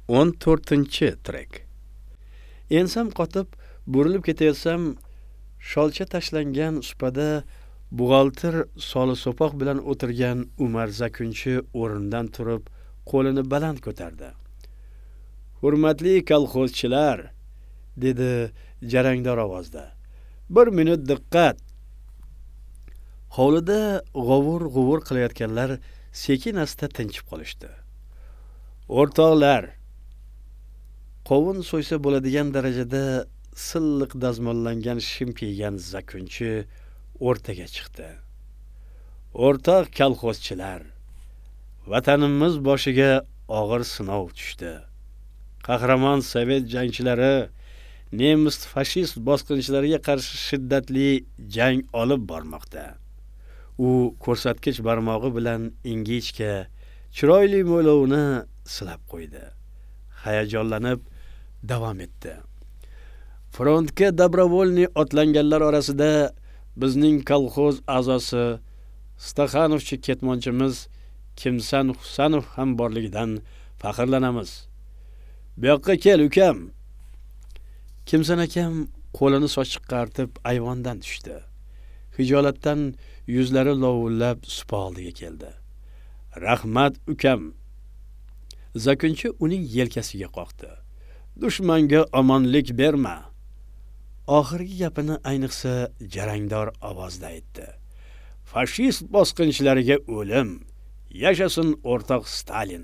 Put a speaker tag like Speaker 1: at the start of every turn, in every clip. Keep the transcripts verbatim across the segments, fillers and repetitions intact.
Speaker 1: o'n to'rtinchi trek. Ensam qotib, burilib ketayotsam, sholcha tashlangan supada buxgalter soli so'poq bilan o'tirgan Umar Zakunchi o'rnidan turib, qo'lini baland ko'tardi. "Hurmatli kolxozchilar", dedi jarangdor ovozda. "Bir minut diqqat." Hovlida g'ovur-g'uvur qilayotganlar sekin-asta tinchib qolishdi. "O'rtoqlar", qovun so'ysa bo'ladigan darajada silliq dazmollangan shim kiygan Zakunchi o'rtaga chiqdi. "O'rtoq kolxozchilar, vatanimiz boshiga og'ir sinov tushdi. Qahramon sovet jangchilari nemis fashist bosqinchilariga qarshi shiddatli jang olib bormoqda." U ko'rsatkich barmog'i bilan ingichka, chiroyli mo'ylovini silab qo'ydi. Hayajonlanib davom etdi. "Frontga dabrovolniy otlanganlar orasida bizning kolxoz a'zosi Staxanovchi ketmonchimiz Kimsan Husanov ham borligidan faxrlanamiz. Bu yoqqa kel, ukam." Kimsan akam qo'lini sochiqqa artib ayvondan tushdi. Hijolatdan yuzlari lovullab supa oldiga keldi. "Rahmat, ukam." Zakunchi uning yelkasiga qoqdi. "Dushmanga omonlik berma." Oxirgi gapini ayniqsa jarangdor ovozda aytdi. "Fashist bosqinchilariga o'lim, yashasin o'rtoq Stalin."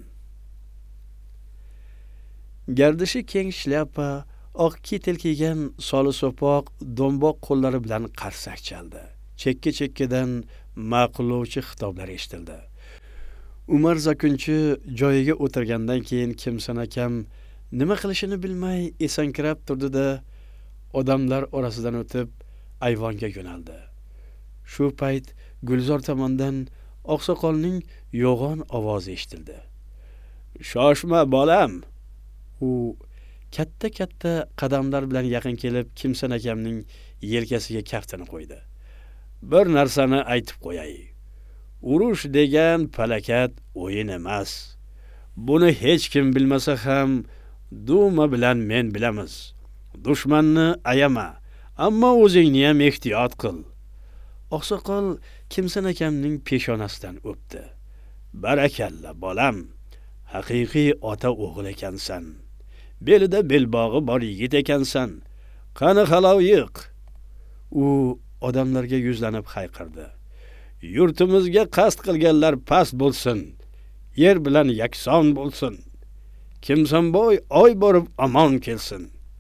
Speaker 1: Gardishi keng shlyapa, oq kitel kiygan soli so'poq do'mboq qo'llari bilan qarsak chaldi. Chekka-chekkadan ma'qullovchi xitoblar eshitildi. Umar Zakunchi joyiga o'tirgandan keyin Kimsan akam nima qilishini bilmay esankirab turdi-da, odamlar orasidan o'tib ayvonga yo'naldi. Shu payt Gulzor tomondan oqsoqolning yo'g'on ovozi eshitildi. "Shoshma, bolam." U katta-katta qadamlar bilan yaqin kelib, Kimsan akamning yelkasiga kaftini qo'ydi. "Bir narsani aytib qo'yay. Urush degan falakat o'yin emas. Buni hech kim bilmasa ham Duma bilan men bilamiz. Dushmanni ayama, ammo o'zingni ham ehtiyot qil." Oqsoqol Kimsan akamning peshonasidan o'pdi. "Barakalla, bolam. Haqiqiy ota o'g'il ekansan. Belida belbog'i bor yigit ekansan. Qani haloyiq." U odamlarga yuzlanib hayqirdi. "Yurtimizga qasd qilganlar past bo'lsin, yer bilan yakson bo'lsin. Kimsanboy oy borib omon kelsin."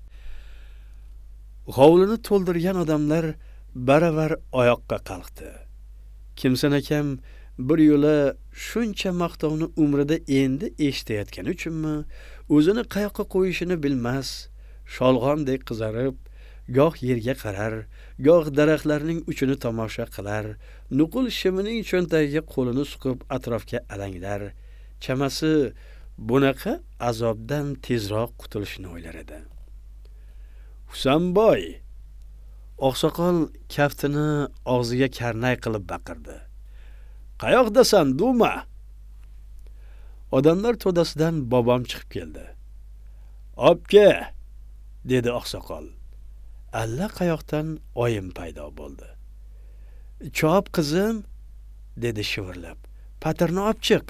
Speaker 1: Hovlini to'ldirgan odamlar baravar oyoqqa qalqdi. Kimsan akam bir yo'la shuncha maqtovni umrida endi eshitayotgani uchunmi, o'zini qayoqqa qo'yishini bilmas, sholg'ondek qizarib, goh yerga qarar, goh daraxtlarning uchini tomosha qilar, nuqul shimining cho'ntagiga qo'lini suqib atrofga alanglar, chamasi bunaqa azobdan tezroq qutulishni o'ylar edi. "Husanboy!" Oqsoqol kaftini og'ziga karnay qilib baqirdi. "Qayoqdasan, Duma?" Odamlar to'dasidan bobom chiqib keldi. "Obke!" dedi oqsoqol. Alla qayoqdan oyim paydo bo'ldi. "Chop qizim", dedi shivirlab. "Patirni olib chiq."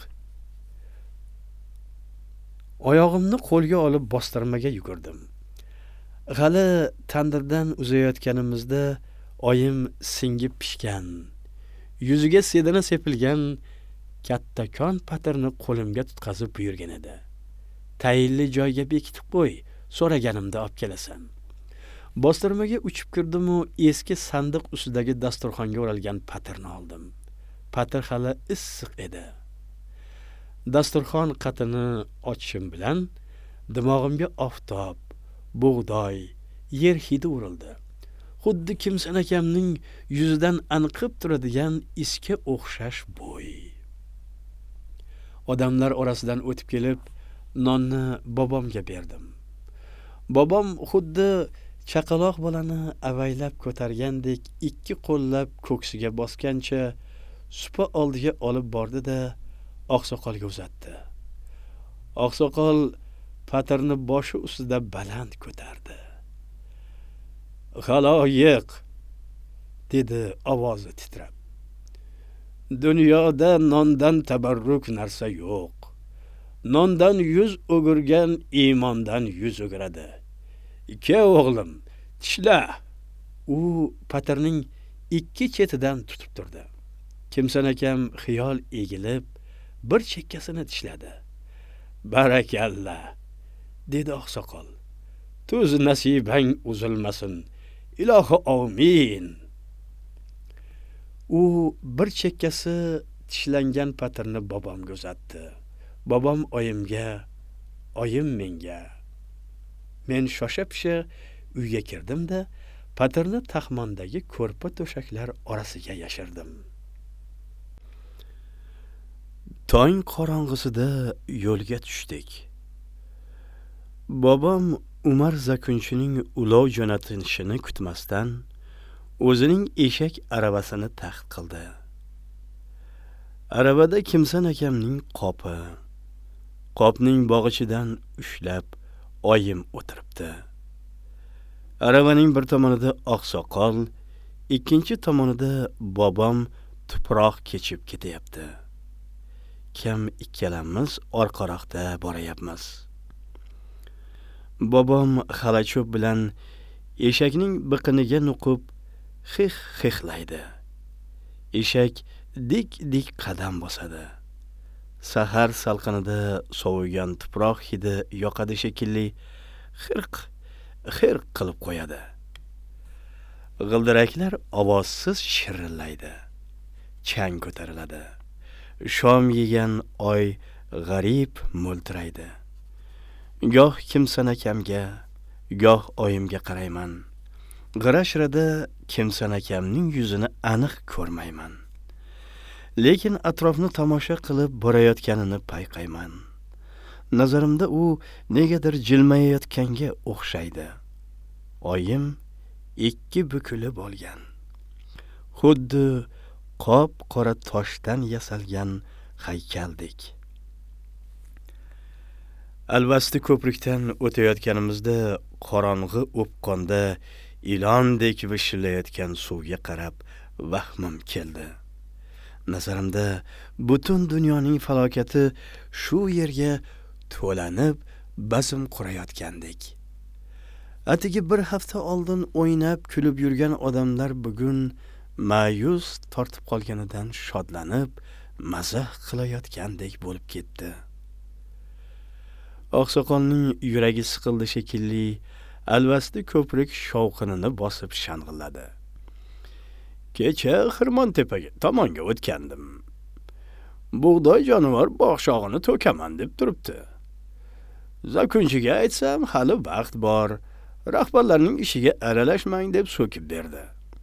Speaker 1: Oyog'imni qo'lga olib bostirmaga yugurdim. G'ali tandirdan uzayotganimizda oyim singib pishgan, yuziga sedana sepilgan kattakon patirni qo'limga tutqazib buyurgan edi. "Tayinli joyga bekitib qo'y, so'raganimda olib kelasan." Bostirmaga uchib kirdim-u, eski sandiq ustidagi dasturxonga o'ralgan patirni oldim. Patir hali issiq edi. Dasturxon qatini ochishim bilan dimog'imga oftob, bug'doy, yer hidi urildi. Xuddi Kimsan akamning yuzidan anqib turadigan isga o'xshash bo'y. Odamlar orasidan o'tib kelib, nonni bobomga berdim. Bobom xuddi chaqaloq bolani avaylab ko'targandek ikki qo'llab ko'ksiga bosgancha supa oldiga olib bordi-da, oqsoqolga uzatdi. Oqsoqol patirni boshi ustida baland ko'tardi. "Xaloyiq", dedi ovozi titrab. "Dunyoda nondan tabarruk narsa yo'q. Nondan yuz o'girgan iymondan yuz o'giradi. Ke o'g'lim, tishla." U patirning ikki chetidan tutib turdi. Kimsan akam xiyol egilib, bir chekkasini tishladi. "Barakalla", dedi oqsoqol. "Tuz nasibang uzilmasin. Ilohi amin." U bir chekkasi tishlangan patirni bobomga uzatdi. Bobom oyimga, oyim menga. Men shosha-pisha uyga kirdim-da, patirni taxmondagi ko'rpa to'shaklar orasiga yashirdim. Tong qorong'isida yo'lga tushdik. Bobom Umar Zakunchining ulov jo'natishini kutmasdan o'zining eshak aravasini taxt qildi. Aravada Kimsan akamning qopi, qopning bog'ichidan ushlab oyim o'tiribdi. Aravaning bir tomonida oqsoqol, ikkinchi tomonida bobom tuproq kechib ketyapti. Kim ikkalamiz orqaroqda borayapmiz. Bobom xalacho'p bilan eshakning biqiniga nuqib xix-xixlaydi. Eshak dik-dik qadam bosadi. Sahar salqinida sovigan tuproq hidi yoqadi shekilli, xirq xirq qilib qo'yadi. G'ildiraklar ovozsiz shirillaydi. Chang ko'tariladi. Shom yegan oy g'arib mo'ltiraydi. Goh Kimsan akamga, goh oyimga qarayman. G'ira-shirada Kimsan akamning yuzini aniq ko'rmayman. Lekin atrofni tomosha qilib borayotganini payqayman. Nazarimda u negadir jilmayayotganga o'xshaydi. Oyim ikki bukilib olgan. Xuddi qop qora toshdan yasalgan haykaldek. Alvasti ko'prikdan o'tayotganimizda qorong'i o'pqonda ilondek vishillayotgan suvga qarab vahmim keldi. Nazarimda butun dunyoning falokati shu yerga to'lanib bazm qurayotgandek. Atigi bir hafta oldin o'ynab kulib yurgan odamlar bugun ma'yus tortib qolganidan shodlanib mazah qilayotgandek bo'lib ketdi. Oqsoqolning yuragi siqildi shekilli, alvasti ko'prik shovqinini bosib shang'illadi. "Kecha Xirmon tepaga tomonga o'tgandim. Bug'doy jonivor bog'shog'ini to'kaman deb turibdi. Zakunchiga aytsam, hali vaqt bor, rahbarlarning ishiga aralashmang deb so'kib berdi."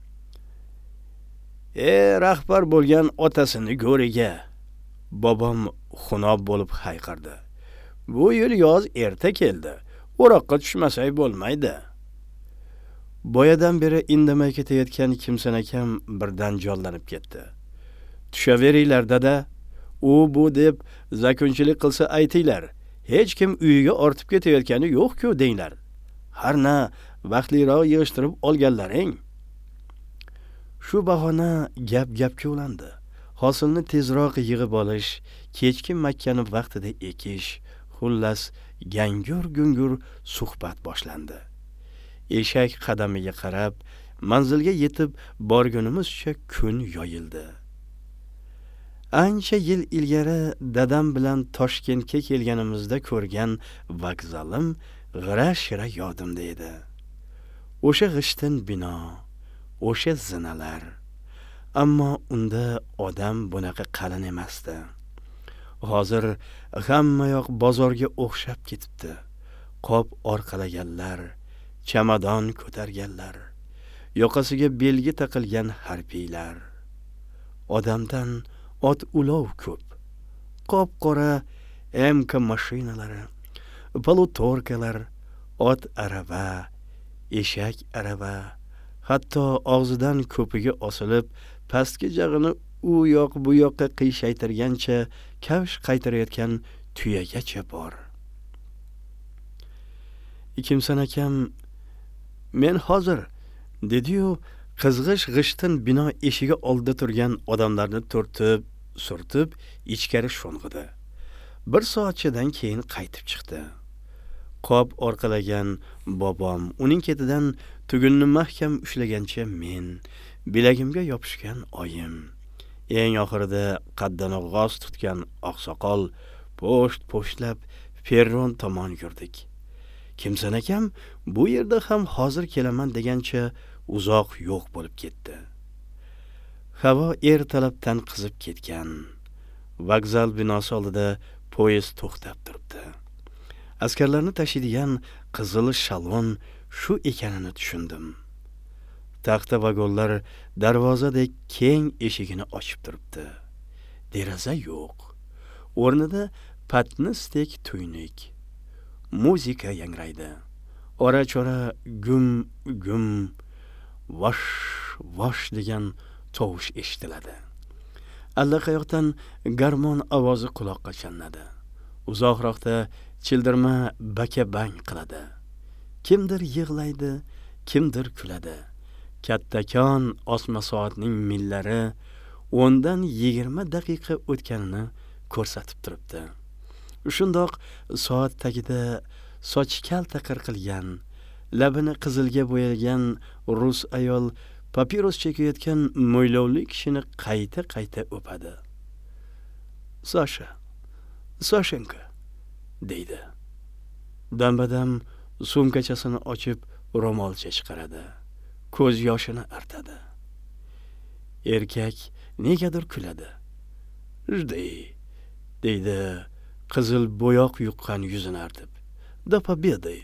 Speaker 1: "Ey rahbar bo'lgan otasini go'riga", bobom xunob bo'lib hayqirdi. "Bu yil yoz erta keldi. O'roqqa tushmasak bo'lmaydi." Boyadan beri indamay ketayotgan Kimsan akam birdan jonlanib ketdi. "Tushaveringlar dada, u bu deb zakunchilik qilsa aytinglar. Hech kim uyiga ortib ketayotgani yo'q-ku denglar. Harna vaqtliroq yig'ishtirib olganlaring." Shu bahona gap-gapga ulandi. Hosilni tezroq yig'ib olish, kechki makkani vaqtida ekish, xullas gangur-gungur suhbat boshlandi. Eshak qadamiga qarab, manzilga yetib borgunimizcha kun yoyildi. Ancha yil ilgari dadam bilan Toshkentga kelganimizda ko'rgan vokzalim g'ira-shira yodimda edi. O'sha g'ishtin bino, o'sha zinalar. Ammo unda odam bunaqa qalin emasdi. Hozir hamma yoq bozorga o'xshab ketibdi. Qop orqalaganlar, chamadon ko'targanlar, yoqasiga belgi taqilgan harbiylar. Odamdan ot ulov ko'p. Qop-qora M K mashinalari, polutorkalar, ot arava, eshak arava, hatto og'zidan ko'piga osilib, pastki jag'ini u yoq bu yoqqa qiyshaytirgancha kavsh qaytarayotgan tuyagacha bor. Kimsan akam men hozir dedi-yu, qizg'ish g'ishtin bino eshigi oldida turgan odamlarni turtib, surtib ichkari sho'ng'idi. Bir soatchadan keyin qaytib chiqdi. Qop orqalagan bobom, uning ketidan tugunni mahkam ushlagancha men, bilagimga yopishgan oyim, eng oxirida qaddini g'oz tutgan oqsoqol po'sht-po'shtlab perron tomon yurdik. Kimsan akam bu yerda ham hozir kelaman degancha uzoq yo'q bo'lib ketdi. Havo ertalabdan qizib ketgan. Vokzal binosi oldida poyezd to'xtab turibdi. Askarlarni tashiydigan qizil shalon shu ekanini tushundim. Taxta vagonlar darvozadek keng eshigini ochib turibdi. Deraza yo'q. O'rnida patnisdek tuynik. Muzika yangraydi. Ora-chora gum gum vosh vosh degan tovush eshitiladi. Allaqayoqdan garmon ovozi quloqqa chalinadi. Uzoqroqda childirma baka-bang qiladi. Kimdir yig'laydi, kimdir kuladi. Kattakon osma soatning millari o'ndan yigirma daqiqa o'tganini ko'rsatib turibdi. Shundoq soat tagida soch kalta qirqilgan, labini qizilga bo'yalgan rus ayol papiros chekayotgan mo'ylovli kishini qayta-qayta o'padi. "Sasha, Sashenka" deydi. Dambadam sumkachasini ochib ro'molcha chiqaradi. Ko'z yoshini artadi. Erkak negadir kuladi. "Jday" deydi qizil bo'yoq yuqqan yuzini artib. "Da pobedai."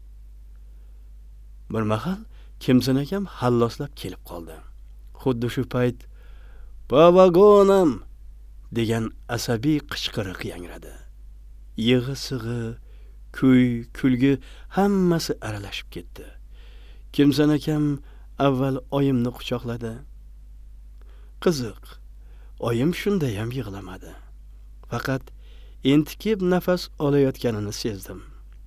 Speaker 1: Bir mahal Kimsan akam halloslab kelib qoldi. Xuddi shu payt "Pa vagonam" degan asabiy qichqiriq yangradi. Yig'i-sig'i, kuy, kulgi hammasi aralashib ketdi. Kimsan akam avval oyimni quchoqladi. Qiziq, oyim shunda ham yig'lamadi. Faqat entikib nafas olayotganini sezdim.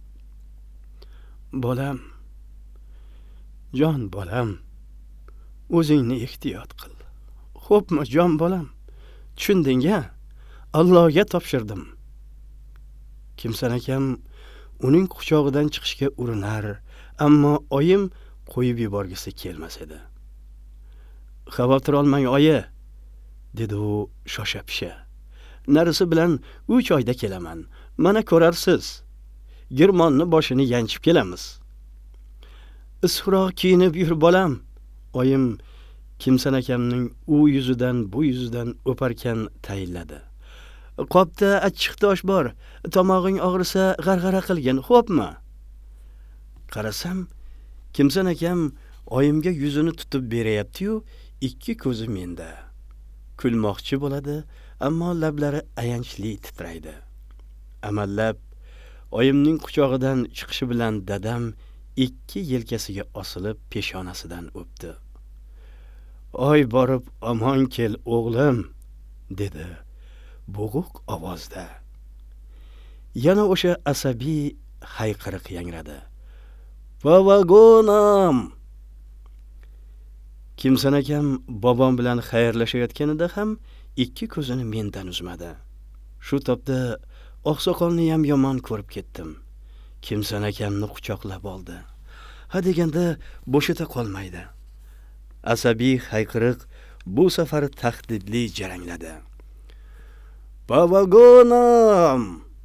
Speaker 1: "Bolam, jon bolam, o'zingni ehtiyot qil. Xo'pmi, jon bolam? Tushunding-a? Allohga topshirdim." Kimsan akam uning quchog'idan chiqishga urinar, ammo oyim qo'yib yuborgisi kelmas edi. "Xavotir olmang, oyi", dedi u shosha-pisha. "Narisi bilan uch oyda kelaman. Mana ko'rarsiz. Girmonni boshini yanchib kelamiz." "Isroq kiyinib yur bolam", oyim Kimsan akamning u yuzidan bu yuzidan o'parkan tayinladi. "Qopda achchiq tosh bor. Tomog'ing og'risa g'arg'ara qilgin, xo'pmi?" Qarasam, Kimsan akam oyimga yuzini tutib beryapti-yu, ikki ko'zi menda. Kulmoqchi bo'ladi, ammo lablari ayanchli titraydi. Amallab oyimning quchog'idan chiqishi bilan dadam ikki yelkasiga osilib peshonasidan o'pdi. "Oy borib omon kel, o'g'lim", dedi bo'g'iq ovozda. Yana o'sha asabiy hayqiriq yangradi. "Pa vagonam!" Kimsan akam bobom bilan xayrlashayotganida ham ikki ko'zini mendan uzmadi. Shu topda oqsoqolni ham yomon ko'rib ketdim. Kimsan akamni quchoqlab oldi. Ha deganda bo'shata qolmaydi. Asabiy hayqiriq bu safar tahdidli jarangladi. "Pa vagonam!"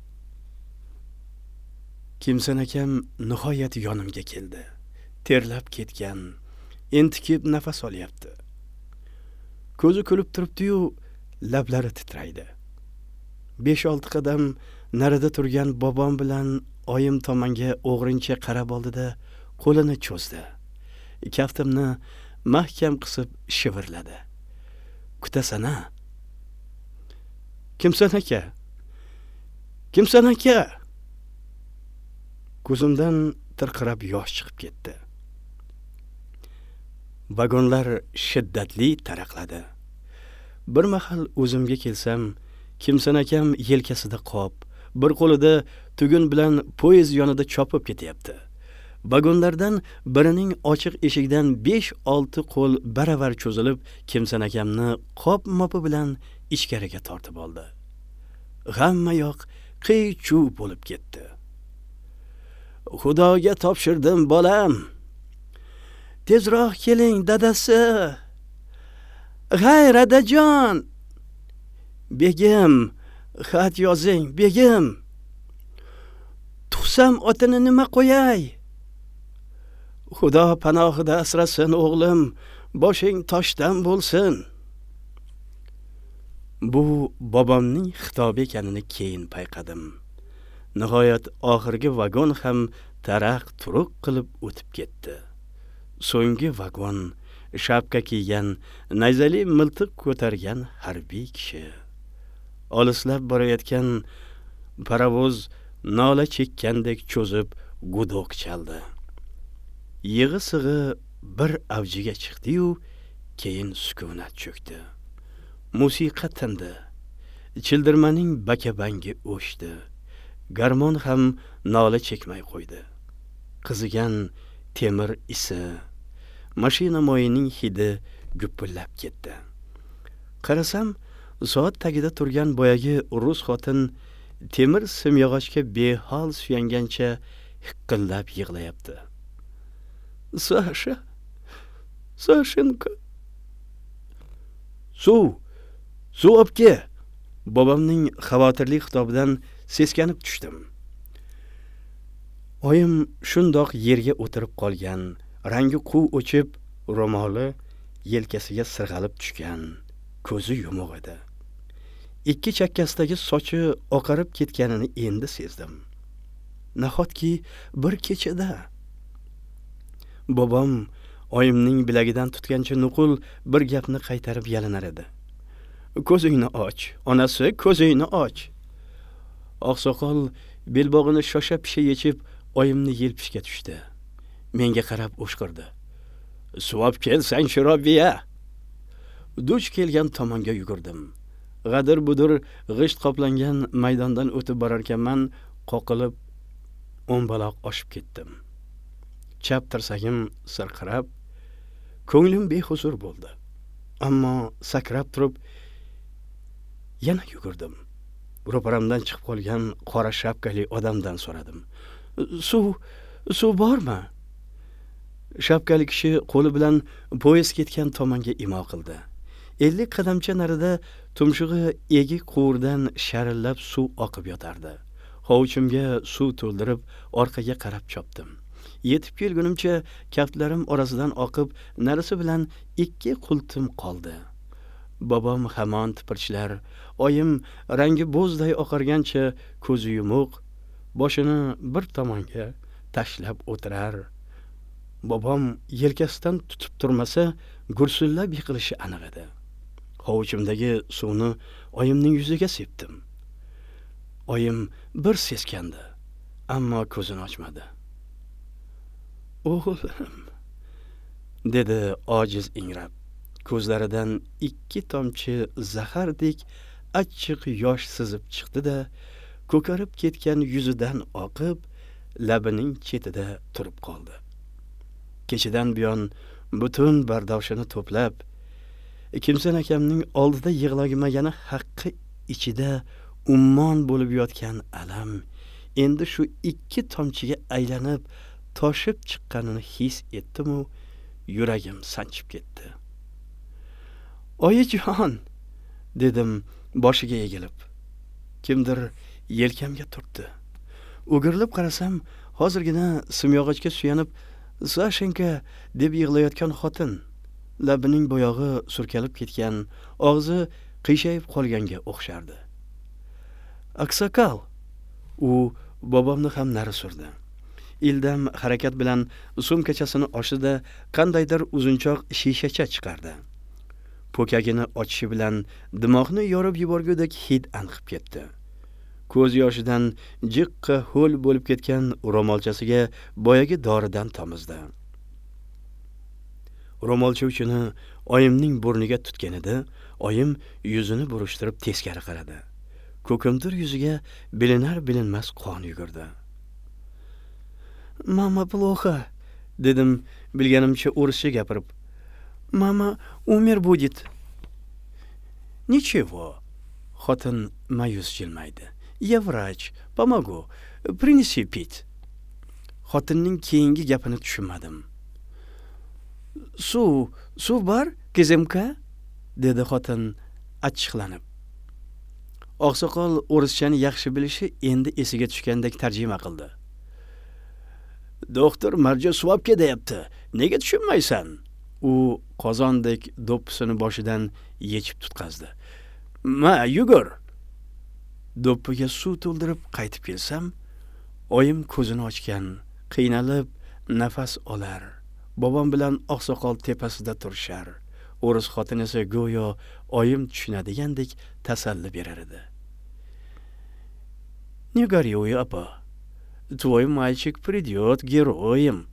Speaker 1: Kimsan akam nihoyat yonimga keldi. Terlab ketgan, entikib nafas olyapti. Ko'zi kulib turibdi-yu, lablari titraydi. besh olti qadam narida turgan bobom bilan oyim tomonga o'g'rincha qarab oldi-da, qo'lini cho'zdi. Kaftimni mahkam qisib shivirladi. "Kutasan-a? Kimsan aka? Kimsan aka?" Ko'zimdan tirqirab yosh chiqib ketdi. Vagonlar shiddatli taraqladi. Bir mahal o'zimga kelsam, Kimsan akam yelkasida qop, bir qo'lida tugun bilan poyezd yonida chopib ketyapti. Vagonlardan birining ochiq eshigidan besh olti qo'l baravar cho'zilib, Kimsan akamni qop-mopi bilan ichkariga tortib oldi. Hamma yoq qiy-chuv bo'lib ketdi. Xudoga topshirdim, bolam. Tezroq keling, dadasi. G'ayr adajon. Begim, xat yozing, begim. Tuxsam otini nima qo'yay? Xudo panohida asrasin, o'g'lim. Boshing toshdan bo'lsin. Bu bobomning xitobi ekanini keyin payqadim. Nihoyat oxirgi vagon ham taraq turuq qilib o'tib ketdi. So'nggi vagon shapka kiygan, nayzali miltiq ko'targan harbiy kishi. Olislab borayotgan parovoz nola chekkandek cho'zib gudoq chaldi. Yig'i-sig'i bir avjiga chiqdi-yu, keyin sukunat cho'kdi. Musiqa tindi. Childirmaning bakabangi o'shdi. Garmon ham nola chekmay qo'ydi. Qizigan temir isi, mashina moyining hidi gupillab ketdi. Qarasam, soat tagida turgan boyagi rus xotin temir simyog'ochga behol suyangancha hiqqillab yig'layapti. Sasha, Sashenko. Suv, suv obke. Bobomning xavotirli xitobidan seskanib tushdim. Oyim shundoq yerga o'tirib qolgan, rangi quv o'chib, ro'moli yelkasiga sirg'alib tushgan, ko'zi yumuq edi. Ikki chakkasidagi sochi oqarib ketganini endi sezdim. Nahotki bir kechada. Bobom oyimning bilagidan tutgancha nuqul bir gapni qaytarib yalinar edi. Ko'zingni och, onasi, ko'zingni och. Oqsoqol belbog'ini shosha-pisha yechib oyimni yelpishga tushdi. Menga qarab o'shqirdi. Suvab kelsang shirobiya. Duch kelgan tomonga yugurdim. G'adir-budur g'isht qoplangan maydondan o'tib borarkanman, qoqilib o'mbaloq oshib ketdim. Chap tirsagim sirqirab, ko'nglim behuzur bo'ldi. Ammo sakrab turib yana yugurdim. Ro'paramdan chiqib qolgan qora shapkali odamdan so'radim. Suv, suv bormi? Shapkali kishi qo'li bilan poyezd ketgan tomonga imo qildi. ellik qadamcha narida tumshug'i egik quvurdan sharillab suv oqib yotardi. Hovuchimga suv to'ldirib orqaga qarab chopdim. Yetib kelgunimcha kaftlarim orasidan oqib, narisi bilan ikki qultim qoldi. Bobom hamon tipirchilar, oyim rangi bo'zday oqargancha ko'zi yumuq, boshini bir tomonga tashlab o'tirar. Bobom yelkasidan tutib turmasa, gursillab yiqilishi aniq edi. Hovuchimdagi suvni oyimning yuziga sepdim. Oyim bir seskandi, ammo ko'zini ochmadi. O'g'lim, dedi ojiz ingrab. Ko'zlaridan ikki tomchi zahardek achchiq yosh sizib chiqdi-da, ko'karib ketgan yuzidan oqib, labining chetida turib qoldi. Kechidan buyon butun bardoshini to'plab, Kimsan akamning oldida yig'lagimagani haqqi ichida ummon bo'lib yotgan alam endi shu ikki tomchiga aylanib toshib chiqqanini his etdim-u, yuragim sanchib ketdi. Oyijon, dedim boshiga egilib. Kimdir yelkamga turtdi. O'girilib qarasam, hozirgina simyog'ochga suyanib, Sashenka deb yig'layotgan xotin, labining bo'yog'i surkalib ketgan, og'zi qiyshayib qolganga o'xshardi. Aksakal, u bobomni ham nari surdi. Ildam harakat bilan sumkachasini ochdi-da, qandaydir uzunchoq shishacha chiqardi. Po'kagini ochishi bilan dimoqni yorib yuborgudek hid anqib ketdi. Ko'z yoshidan jiqqa ho'l bo'lib ketgan ro'molchasiga boyagi doridan tomizdi. Ro'molcha uchini oyimning burniga tutganida, oyim yuzini burishtirib teskari qaradi. Ko'kimtir yuziga bilinar bilinmas qon yugurdi. Mama плохо, dedim bilganimcha o'rischa gapirib. Mama umr будет. Ничего. Xotin ma'yus jilmaydi. Я врач, помогу. Принеси пить. Xotinning keyingi gapini tushunmadim. Suv, suv bor, kezimka? Dedi xotin achchiqlanib. Oqsoqol o'rischani yaxshi bilishi endi esiga tushgandek tarjima qildi. Doktor Marjo suv olib kelyapti. Nega tushunmaysan? U qozondek do'ppisini boshidan yechib tutqazdi. Ma, yugur. Do'ppiga suv to'ldirib qaytib kelsam, oyim ko'zini ochgan, qiynalib nafas olar. Bobom bilan oqsoqol tepasida turishar. O'ris xotin esa go'yo oyim tushunadigandek tasalli berar edi. Не горюй, апа. Твой мальчик придет героем.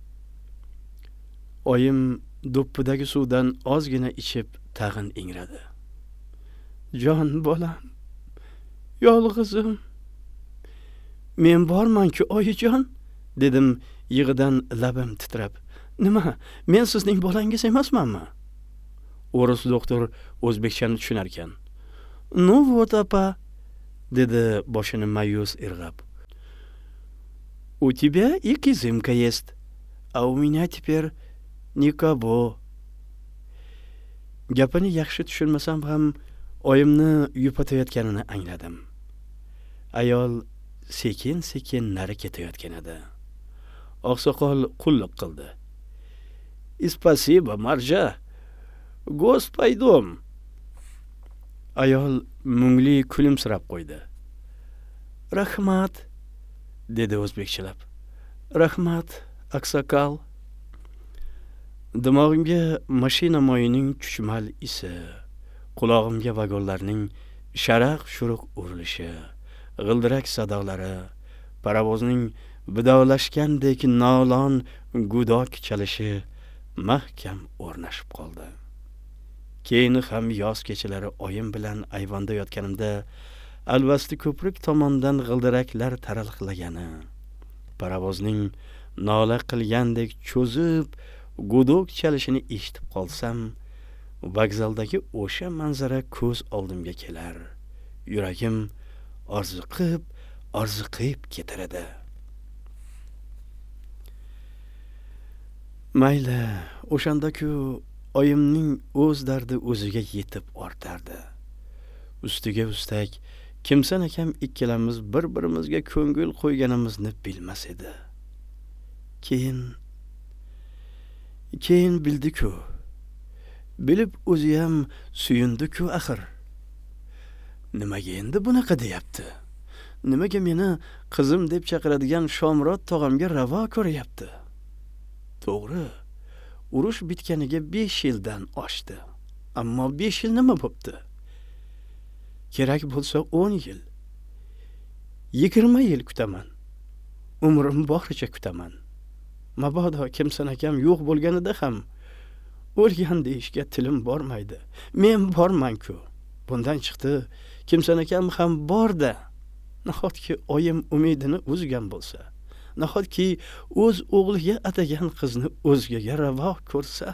Speaker 1: Oyim do'ppidagi suvdan ozgina ichib tag'in ingradi. Jon bolam, yolg'izim. Men borman-ku, oyijon, dedim yig'idan labim titrab. Nima? Men sizning bolangiz emasmanmi? O'ris doktor o'zbekchani tushunar ekan. Ну вот, апа, dedi boshini ma'yus irg'ab. У тебя и кизымка есть, а у меня теперь никого. Gapini yaxshi tushunmasam ham oyimni yupatayotganini angladim. Ayol sekin-sekin nari ketayotgan edi. Oqsoqol qulluq qildi. Спасибо, Marja. Go'st paydom. Ayol mungli kulimsirab qo'ydi. Rahmat, dedi o'zbekchilab. Rahmat, oqsoqol. Dimog'imga mashina moyining chuchmal isi, qulog'imga vagonlarning sharaq-shuruq urilishi, g'ildirak sadolari, paravozning vidolashgandek nolon gudok chalishi mahkam o'rnashib qoldi. Keyin ham yoz kechalari oyim bilan ayvonda yotganimda alvasti ko'prik tomondan g'ildiraklar taralqilagani, paravozning nola qilgandek cho'zib gudok chalishini eshitib qolsam, vokzaldagi o'sha manzara ko'z oldimga kelar. Yuragim orziqib, orziqib ketar edi. Mayli, o'shanda-ku oyimning o'z dardi o'ziga yetib ortardi. Ustiga ustak kimsan akam ikkalamiz bir-birimizga ko'ngil qo'yganimizni bilmas edi. Keyin keyin bildi-ku. Bilib o'zi ham suyundi-ku axir. Nimaga endi bunaqa deyapti? Nimaga meni qizim deb chaqiradigan Shomrod tog'amga ravo ko'ryapti? To'g'ri, urush bitganiga besh yildan oshdi. Ammo besh yil nima bo'pti? Kerak bo'lsa o'n yil, yigirma yil kutaman. Umrim boricha kutaman. Mabodo kimsan akam yo'q bo'lganida ham o'lgan deyishga tilim bormaydi. Men borman-ku. Bundan chiqdi, kimsan akam ham borda. Nahotki oyim umidini uzgan bo'lsa, nahotki o'z o'g'liga atagan qizni o'zgaga ravo ko'rsa.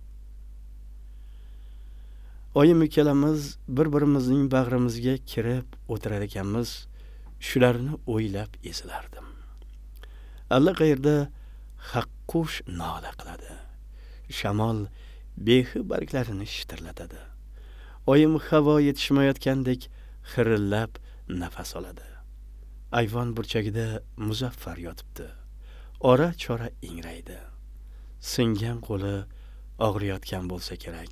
Speaker 1: Oyim ikkalamiz bir-birimizning bag'rimizga kirib o'tirar ekanmiz, shularni o'ylab ezilardim. Allaqayerda haqqush nola qiladi. Shamol behi barglarini shitirlatadi. Oyim havo yetishmayotgandek xirillab nafas oladi. Ayvon burchagida Muzaffar yotibdi. Ora-chora ingraydi. Singan qo'li og'riyotgan bo'lsa kerak.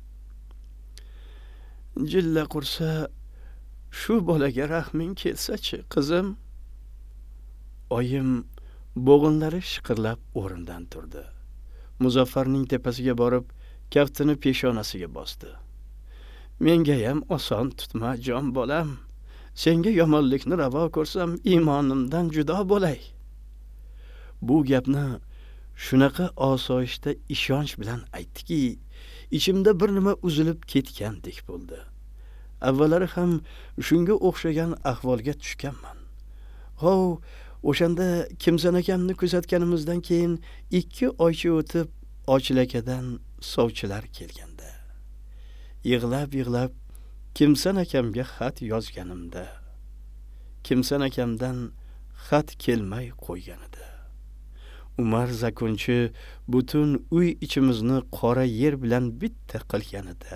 Speaker 1: Jilla qursa, shu bolaga rahming kelsa-chi, qizim. Oyim bo'g'inlari shiqirlab o'rnidan turdi. Muzaffarning tepasiga borib, kaftini peshonasiga bosdi. Menga ham oson tutma, jon bolam. Senga yomonlikni ravo ko'rsam, iymonimdan judo bo'lay. Bu gapni shunaqa osoyishta ishonch bilan aytdiki, ichimda bir nima uzilib ketgandek bo'ldi. Avvallari ham shunga o'xshagan ahvolga tushganman. Hov, O'shanda Kimson akamni kuzatganimizdan keyin ikki oycha o'tib Ochlakadan sovchilar kelganda, yig'lab-yig'lab Kimson akamga xat yozganimda, Kimson akamdan xat kelmay qo'ygan edi. Umar Zakunchi butun uy ichimizni qora yer bilan bitta qilgan edi.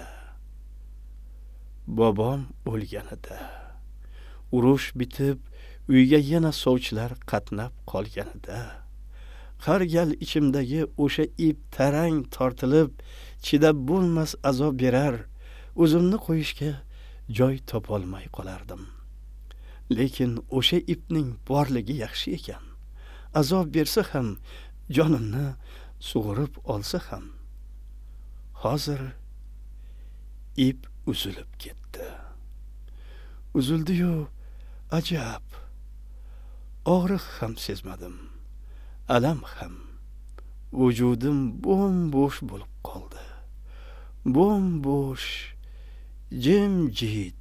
Speaker 1: Bobom o'lgan edi. Urush bitib, uyga yana sovchilar qatnab qolgan edi. Har gal ichimdagi o'sha ip tarang tortilib, chidab bo'lmas azob berar, o'zimni qo'yishga joy topolmay qolardim. Lekin o'sha ipning borligi yaxshi ekan. Azob bersa ham, jonimni sug'urib olsa ham. Hozir ip uzilib ketdi. Uzildi-yu, ajab. Og'riq ham sezmadim. Alam ham. Vujudim bo'm-bo'sh bo'lib qoldi. Bo'm-bo'sh, jimjit.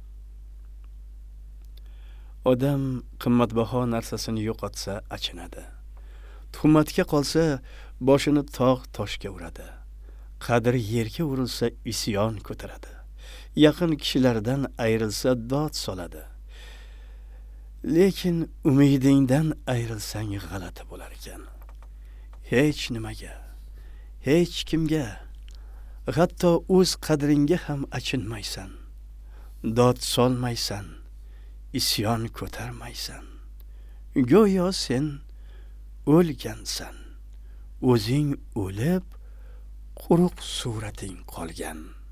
Speaker 1: Odam qimmatbaho narsasini yo'qotsa achinadi. Tuhmatga qolsa boshini tog' toshga uradi. Qadri yerga urilsa isyon ko'taradi. Yaqin kishilardan ayrilsa dod soladi. Lekin umidingdan ayrilsang g'alati bo'lar ekan. Hech nimaga, hech kimga, hatto o'z qadringga ham achinmaysan. Dod solmaysan, isyon ko'tarmaysan. Go'yo sen o'lgansan. O'zing o'lib, quruq surating qolgan.